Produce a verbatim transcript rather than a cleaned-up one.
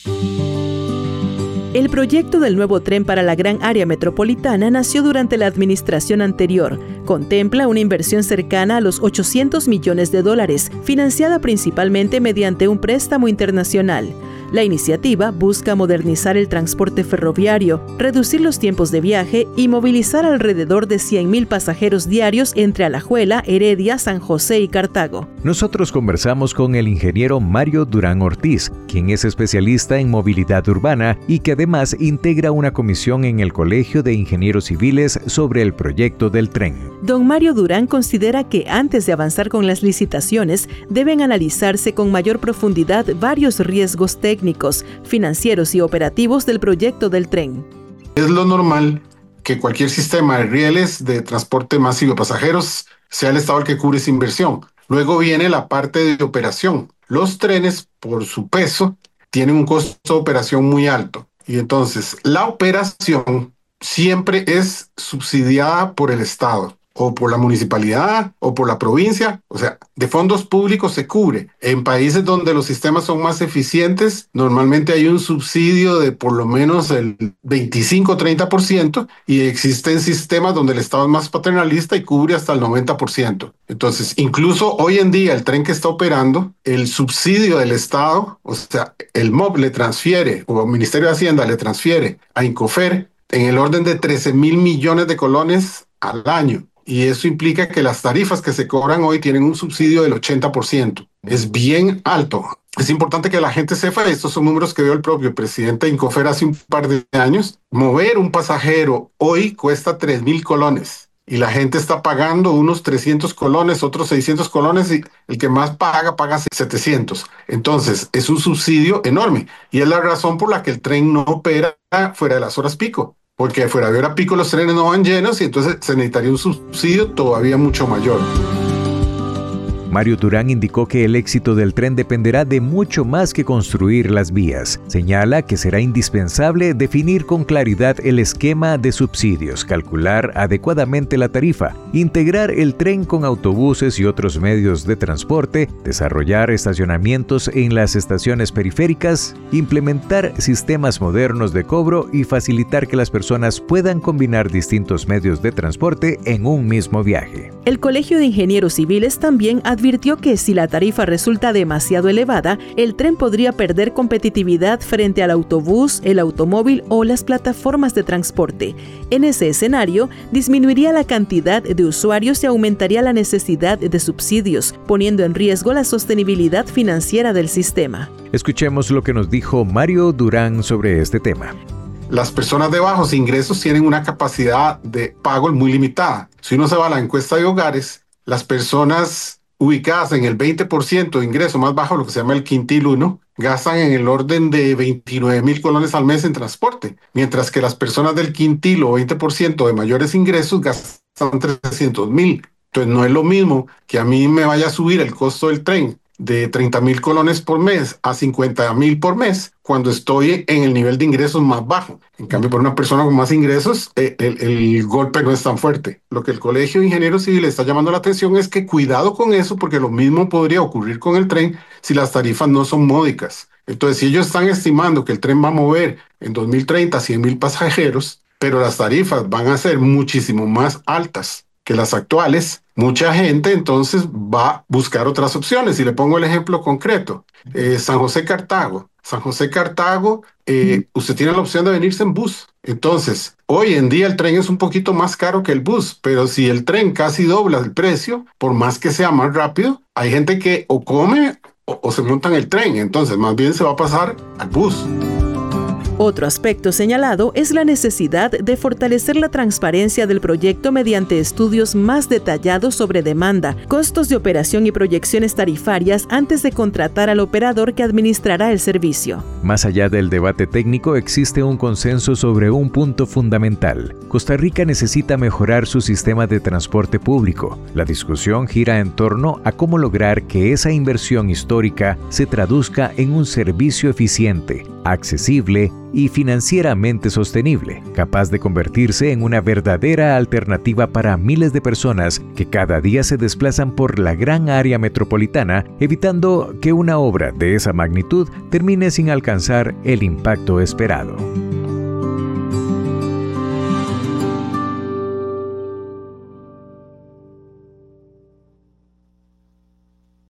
El proyecto del nuevo tren para la gran área metropolitana nació durante la administración anterior. Contempla una inversión cercana a los ochocientos millones de dólares, financiada principalmente mediante un préstamo internacional. La iniciativa busca modernizar el transporte ferroviario, reducir los tiempos de viaje y movilizar alrededor de cien mil pasajeros diarios entre Alajuela, Heredia, San José y Cartago. Nosotros conversamos con el ingeniero Mario Durán Ortiz, quien es especialista en movilidad urbana y que además integra una comisión en el Colegio de Ingenieros Civiles sobre el proyecto del tren. Don Mario Durán considera que antes de avanzar con las licitaciones, deben analizarse con mayor profundidad varios riesgos técnicos, financieros y operativos del proyecto del tren. Es lo normal que cualquier sistema de rieles de transporte masivo de pasajeros sea el Estado el que cubre esa inversión. Luego viene la parte de operación. Los trenes, por su peso, tienen un costo de operación muy alto. Y entonces, la operación siempre es subsidiada por el Estado, o por la municipalidad, o por la provincia. O sea, de fondos públicos se cubre. En países donde los sistemas son más eficientes, normalmente hay un subsidio de por lo menos el veinticinco a treinta por ciento, y existen sistemas donde el Estado es más paternalista y cubre hasta el noventa por ciento. Entonces, incluso hoy en día, el tren que está operando, el subsidio del Estado, o sea, el M O B le transfiere, o el Ministerio de Hacienda le transfiere a Incofer en el orden de trece mil millones de colones al año. Y eso implica que las tarifas que se cobran hoy tienen un subsidio del ochenta por ciento. Es bien alto. Es importante que la gente sepa, estos son números que dio el propio presidente de Incofer hace un par de años. Mover un pasajero hoy cuesta tres mil colones. Y la gente está pagando unos trescientos colones, otros seiscientos colones, y el que más paga, paga setecientos. Entonces, es un subsidio enorme. Y es la razón por la que el tren no opera fuera de las horas pico. Porque fuera de hora pico los trenes no van llenos y entonces se necesitaría un subsidio todavía mucho mayor. Mario Durán indicó que el éxito del tren dependerá de mucho más que construir las vías. Señala que será indispensable definir con claridad el esquema de subsidios, calcular adecuadamente la tarifa, integrar el tren con autobuses y otros medios de transporte, desarrollar estacionamientos en las estaciones periféricas, implementar sistemas modernos de cobro y facilitar que las personas puedan combinar distintos medios de transporte en un mismo viaje. El Colegio de Ingenieros Civiles también advirtió que si la tarifa resulta demasiado elevada, el tren podría perder competitividad frente al autobús, el automóvil o las plataformas de transporte. En ese escenario, disminuiría la cantidad de usuarios y aumentaría la necesidad de subsidios, poniendo en riesgo la sostenibilidad financiera del sistema. Escuchemos lo que nos dijo Mario Durán sobre este tema. Las personas de bajos ingresos tienen una capacidad de pago muy limitada. Si uno se va a la encuesta de hogares, las personas ubicadas en el veinte por ciento de ingreso más bajo, lo que se llama el quintil uno, gastan en el orden de veintinueve mil colones al mes en transporte, mientras que las personas del quintil o veinte por ciento de mayores ingresos gastan trescientos mil. Entonces no es lo mismo que a mí me vaya a subir el costo del tren de treinta mil colones por mes a cincuenta mil por mes cuando estoy en el nivel de ingresos más bajo. En cambio, para una persona con más ingresos, eh, el, el golpe no es tan fuerte. Lo que el Colegio de Ingenieros Civiles está llamando la atención es que cuidado con eso, porque lo mismo podría ocurrir con el tren si las tarifas no son módicas. Entonces, si ellos están estimando que el tren va a mover en dos mil treinta cien mil pasajeros, pero las tarifas van a ser muchísimo más altas que las actuales, mucha gente entonces va a buscar otras opciones. Y le pongo el ejemplo concreto. Eh, San José Cartago. San José Cartago, eh, usted tiene la opción de venirse en bus. Entonces, hoy en día el tren es un poquito más caro que el bus, pero si el tren casi dobla el precio, por más que sea más rápido, hay gente que o come o, o se monta en el tren. Entonces, más bien se va a pasar al bus. Otro aspecto señalado es la necesidad de fortalecer la transparencia del proyecto mediante estudios más detallados sobre demanda, costos de operación y proyecciones tarifarias antes de contratar al operador que administrará el servicio. Más allá del debate técnico, existe un consenso sobre un punto fundamental. Costa Rica necesita mejorar su sistema de transporte público. La discusión gira en torno a cómo lograr que esa inversión histórica se traduzca en un servicio eficiente, accesible y financieramente sostenible, capaz de convertirse en una verdadera alternativa para miles de personas que cada día se desplazan por la gran área metropolitana, evitando que una obra de esa magnitud termine sin alcanzar el impacto esperado.